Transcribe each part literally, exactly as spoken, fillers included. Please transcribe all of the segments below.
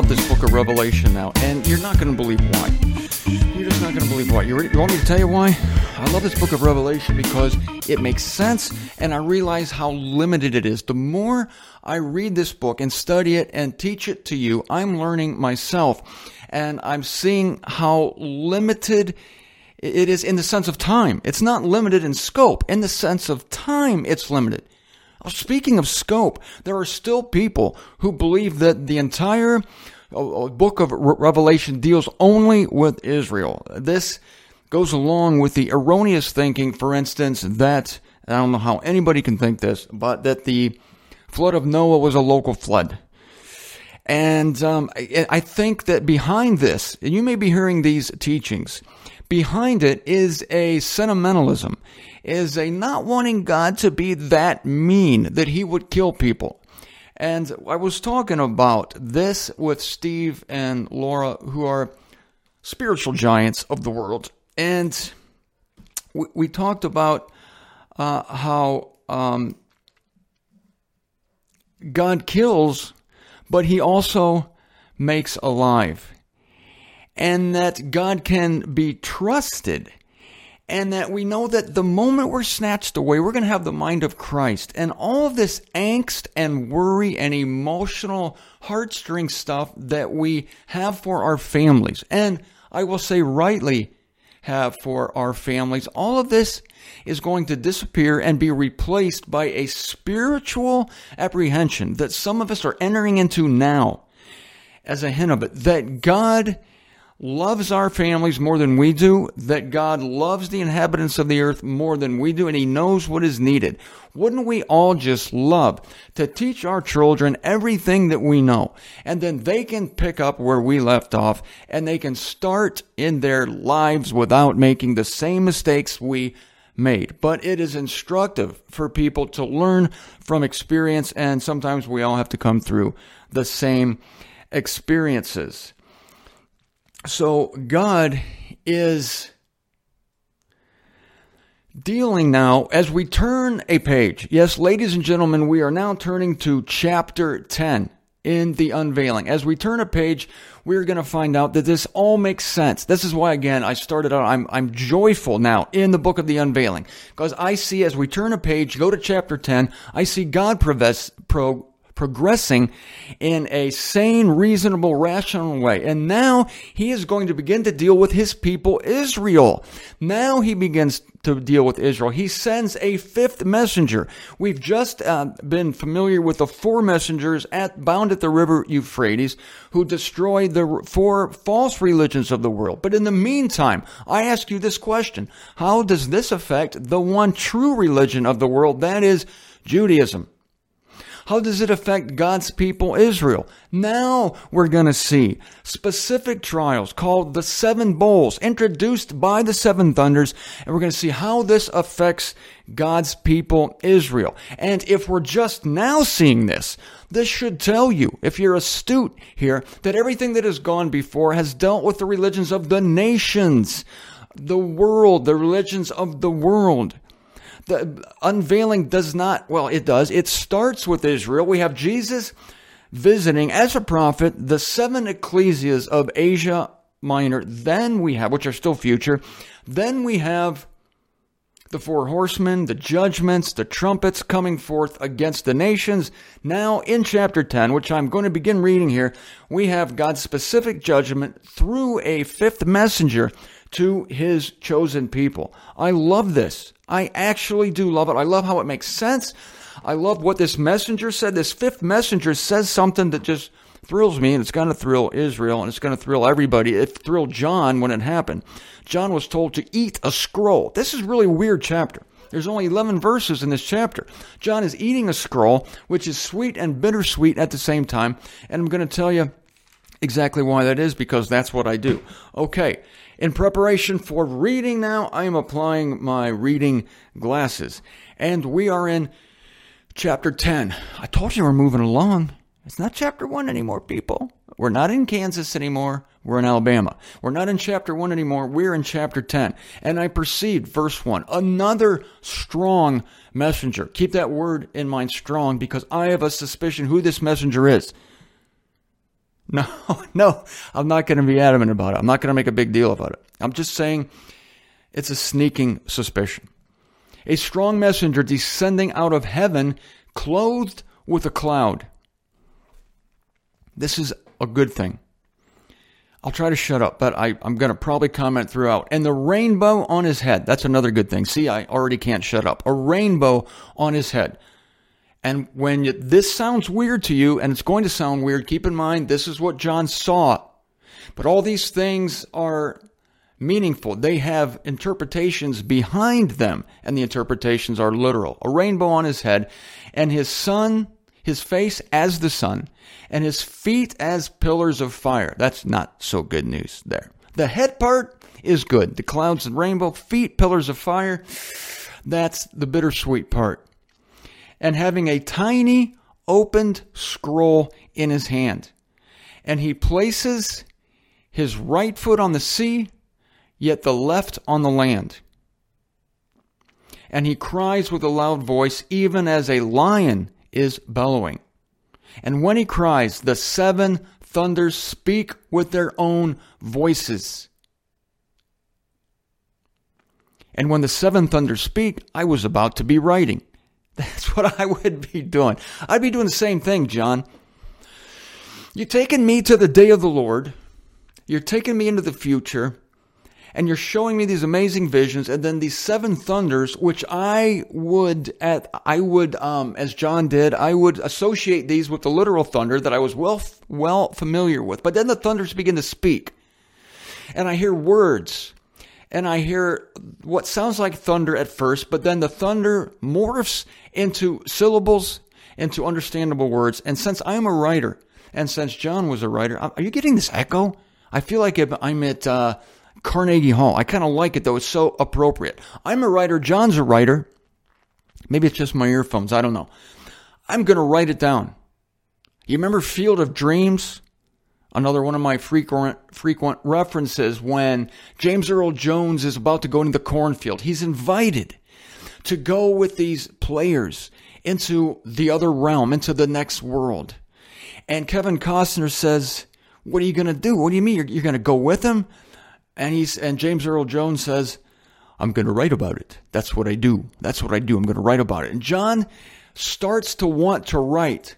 love this book of Revelation now, and you're not going to believe why. You're just not going to believe why. You, ready? You want me to tell you why? I love this book of Revelation because it makes sense, and I realize how limited it is. The more I read this book and study it and teach it to you, I'm learning myself, and I'm seeing how limited it is in the sense of time. It's not limited in scope. In the sense of time, it's limited. Speaking of scope, there are still people who believe that the entire book of Revelation deals only with Israel. This goes along with the erroneous thinking, for instance, that, I don't know how anybody can think this, but that the flood of Noah was a local flood. And um, I think that behind this, and you may be hearing these teachings, behind it is a sentimentalism, is a not wanting God to be that mean that he would kill people. And I was talking about this with Steve and Laura, who are spiritual giants of the world. And we, we talked about uh, how um, God kills, but he also makes alive. And that God can be trusted. And that we know that the moment we're snatched away, we're going to have the mind of Christ. And all of this angst and worry and emotional heartstring stuff that we have for our families, and I will say rightly have for our families, all of this is going to disappear and be replaced by a spiritual apprehension that some of us are entering into now as a hint of it, that God loves our families more than we do, that God loves the inhabitants of the earth more than we do, and he knows what is needed. Wouldn't we all just love to teach our children everything that we know, and then they can pick up where we left off, and they can start in their lives without making the same mistakes we made? But it is instructive for people to learn from experience, and sometimes we all have to come through the same experiences. So God is dealing now as we turn a page. Yes, ladies and gentlemen, we are now turning to chapter ten in the unveiling. As we turn a page, we're going to find out that this all makes sense. This is why, again, I started out, I'm, I'm joyful now in the book of the unveiling. Because I see, as we turn a page, go to chapter ten, I see God profess, pro, progressing in a sane, reasonable, rational way. And now he is going to begin to deal with his people, Israel. Now he begins to deal with Israel. He sends a fifth messenger. We've just uh, been familiar with the four messengers at bound at the river Euphrates who destroyed the four false religions of the world. But in the meantime, I ask you this question. How does this affect the one true religion of the world, that is Judaism? How does it affect God's people, Israel? Now we're going to see specific trials called the seven bowls, introduced by the seven thunders, and we're going to see how this affects God's people, Israel. And if we're just now seeing this, this should tell you, if you're astute here, that everything that has gone before has dealt with the religions of the nations, the world, the religions of the world. The unveiling does not, well, it does. It starts with Israel. We have Jesus visiting as a prophet the seven ecclesias of Asia Minor. Then we have, which are still future. Then we have the four horsemen, the judgments, the trumpets coming forth against the nations. Now in chapter ten, which I'm going to begin reading here, we have God's specific judgment through a fifth messenger to his chosen people. I love this. I actually do love it. I love how it makes sense. I love what this messenger said. This fifth messenger says something that just thrills me, and it's going to thrill Israel, and it's going to thrill everybody. It thrilled John when it happened. John was told to eat a scroll. This is really a weird chapter. There's only eleven verses in this chapter. John is eating a scroll, which is sweet and bittersweet at the same time, and I'm going to tell you exactly why that is, because that's what I do. Okay. In preparation for reading now, I am applying my reading glasses. And we are in chapter ten. I told you we're moving along. It's not chapter one anymore, people. We're not in Kansas anymore. We're in Alabama. We're not in chapter one anymore. We're in chapter ten. And I perceived, verse one, another strong messenger. Keep that word in mind, strong, because I have a suspicion who this messenger is. No, no, I'm not going to be adamant about it. I'm not going to make a big deal about it. I'm just saying it's a sneaking suspicion. A strong messenger descending out of heaven, clothed with a cloud. This is a good thing. I'll try to shut up, but I, I'm going to probably comment throughout. And the rainbow on his head. That's another good thing. See, I already can't shut up. A rainbow on his head. And when you, this sounds weird to you, and it's going to sound weird, keep in mind, this is what John saw. But all these things are meaningful. They have interpretations behind them, and the interpretations are literal. A rainbow on his head, and his sun, his face as the sun, and his feet as pillars of fire. That's not so good news there. The head part is good. The clouds and rainbow, feet, pillars of fire. That's the bittersweet part. And having a tiny opened scroll in his hand. And he places his right foot on the sea, yet the left on the land. And he cries with a loud voice, even as a lion is bellowing. And when he cries, the seven thunders speak with their own voices. And when the seven thunders speak, I was about to be writing. That's what I would be doing. I'd be doing the same thing, John. You're taking me to the day of the Lord. You're taking me into the future. And you're showing me these amazing visions. And then these seven thunders, which I would, at, I would, um, as John did, I would associate these with the literal thunder that I was well, well familiar with. But then the thunders begin to speak. And I hear words. And I hear what sounds like thunder at first, but then the thunder morphs into syllables, into understandable words. And since I'm a writer, and since John was a writer, are you getting this echo? I feel like I'm at uh, Carnegie Hall. I kind of like it, though. It's so appropriate. I'm a writer. John's a writer. Maybe it's just my earphones. I don't know. I'm going to write it down. You remember Field of Dreams? Another one of my frequent frequent references when James Earl Jones is about to go into the cornfield. He's invited to go with these players into the other realm, into the next world. And Kevin Costner says, what are you going to do? What do you mean? You're, you're going to go with him? And he's and James Earl Jones says, I'm going to write about it. That's what I do. That's what I do. I'm going to write about it. And John starts to want to write.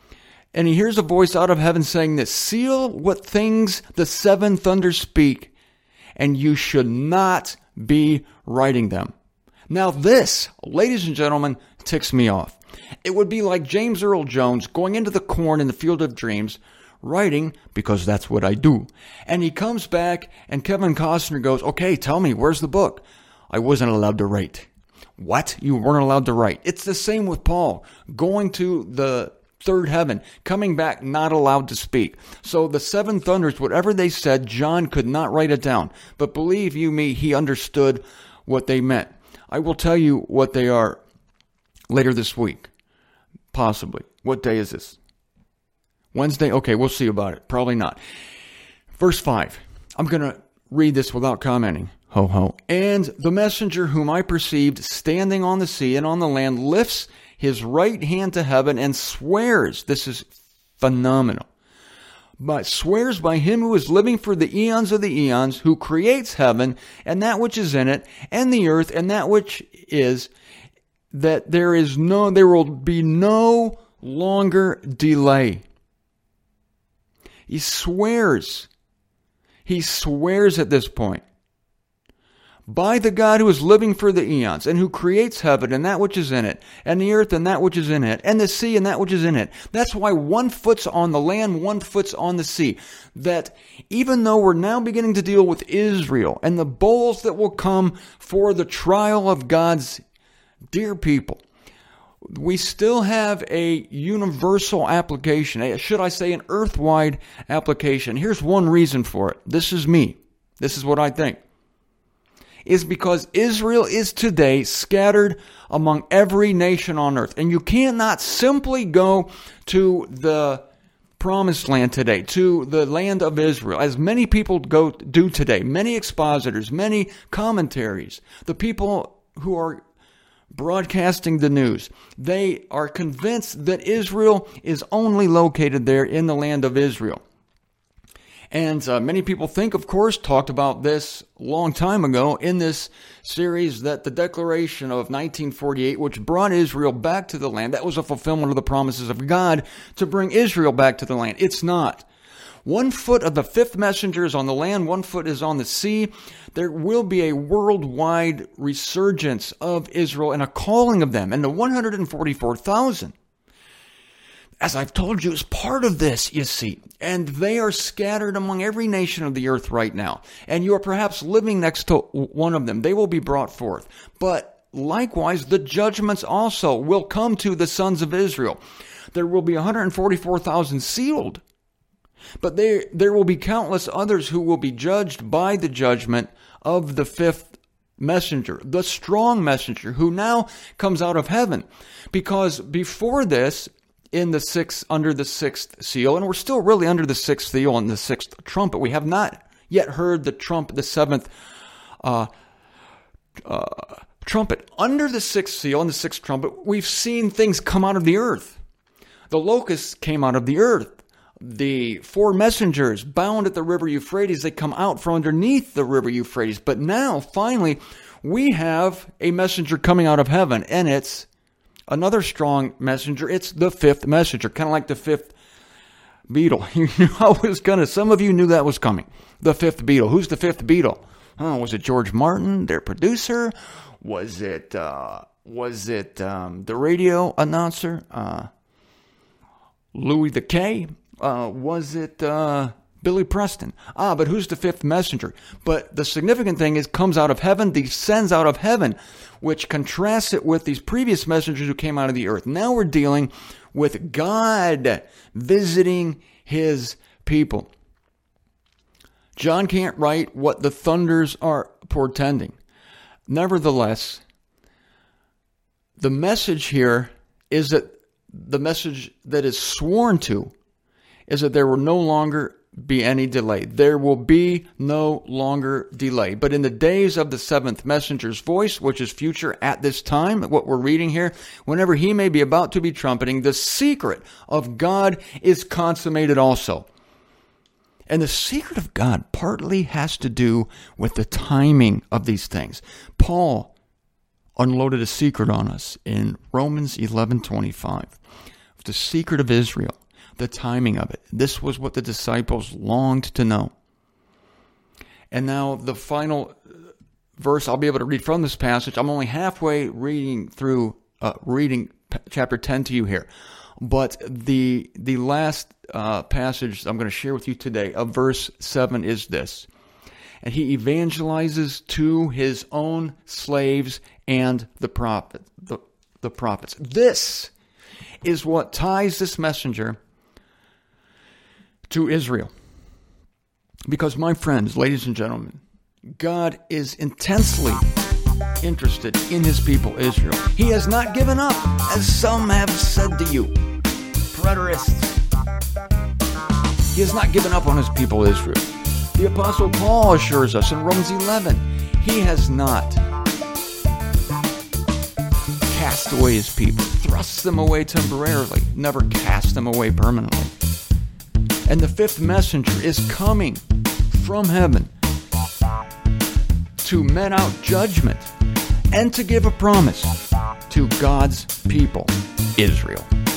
And he hears a voice out of heaven saying this, seal what things the seven thunders speak, and you should not be writing them. Now this, ladies and gentlemen, ticks me off. It would be like James Earl Jones going into the corn in the Field of Dreams, writing, because that's what I do. And he comes back, and Kevin Costner goes, okay, tell me, where's the book? I wasn't allowed to write. What? You weren't allowed to write. It's the same with Paul, going to the third heaven, coming back, not allowed to speak. So the seven thunders, whatever they said, John could not write it down. But believe you me, he understood what they meant. I will tell you what they are later this week. Possibly. What day is this? Wednesday? Okay, we'll see about it. Probably not. Verse five. I'm going to read this without commenting. Ho, ho. And the messenger whom I perceived standing on the sea and on the land lifts his right hand to heaven and swears, this is phenomenal, but swears by him who is living for the eons of the eons, who creates heaven and that which is in it, and the earth and that which is, that there is no, there will be no longer delay. He swears. He swears at this point. By the God who is living for the eons, and who creates heaven and that which is in it, and the earth and that which is in it, and the sea and that which is in it. That's why one foot's on the land, one foot's on the sea. That even though we're now beginning to deal with Israel and the bowls that will come for the trial of God's dear people, we still have a universal application, should I say an earth-wide application. Here's one reason for it. This is me. This is what I think. Is because Israel is today scattered among every nation on earth. And you cannot simply go to the promised land today, to the land of Israel, as many people go do today, many expositors, many commentaries, the people who are broadcasting the news. They are convinced that Israel is only located there in the land of Israel. And uh, many people think, of course, talked about this a long time ago in this series, that the Declaration of nineteen forty-eight, which brought Israel back to the land, that was a fulfillment of the promises of God to bring Israel back to the land. It's not. One foot of the fifth messenger is on the land, one foot is on the sea. There will be a worldwide resurgence of Israel and a calling of them, and the one hundred forty-four thousand. As I've told you, is part of this, you see. And they are scattered among every nation of the earth right now. And you are perhaps living next to one of them. They will be brought forth. But likewise, the judgments also will come to the sons of Israel. There will be one hundred forty-four thousand sealed. But there, there will be countless others who will be judged by the judgment of the fifth messenger, the strong messenger, who now comes out of heaven. Because before this, in the sixth, under the sixth seal, and we're still really under the sixth seal and the sixth trumpet. We have not yet heard the trumpet, the seventh uh, uh, trumpet. Under the sixth seal and the sixth trumpet, we've seen things come out of the earth. The locusts came out of the earth. The four messengers bound at the river Euphrates, they come out from underneath the river Euphrates. But now, finally, we have a messenger coming out of heaven, and it's another strong messenger. It's the fifth messenger, kind of like the fifth Beatle. You knew I was gonna. Some of you knew that was coming. The fifth Beatle. Who's the fifth Beatle? Oh, was it George Martin, their producer? Was it? Uh, was it um, the radio announcer, uh, Louis the K? Uh, was it uh, Billy Preston? Ah, but who's the fifth messenger? But the significant thing is, comes out of heaven, descends out of heaven, which contrasts it with these previous messengers who came out of the earth. Now we're dealing with God visiting his people. John can't write what the thunders are portending. Nevertheless, the message here is that the message that is sworn to is that there will no longer be any delay. There will be no longer delay. But in the days of the seventh messenger's voice, which is future at this time, what we're reading here, whenever he may be about to be trumpeting, the secret of God is consummated also. And the secret of God partly has to do with the timing of these things. Paul unloaded a secret on us in Romans eleven twenty-five. The secret of Israel. The timing of it. This was what the disciples longed to know. And now the final verse I'll be able to read from this passage. I'm only halfway reading through, uh, reading p- chapter ten to you here. But the the last uh, passage I'm going to share with you today of verse seven is this. And he evangelizes to his own slaves and the prophet, the, the prophets. This is what ties this messenger to Israel. Because, my friends, ladies and gentlemen, God is intensely interested in his people, Israel. He has not given up, as some have said to you, preterists. He has not given up on his people, Israel. The Apostle Paul assures us in Romans eleven, he has not cast away his people, thrust them away temporarily, never cast them away permanently. And the fifth messenger is coming from heaven to met out judgment and to give a promise to God's people, Israel.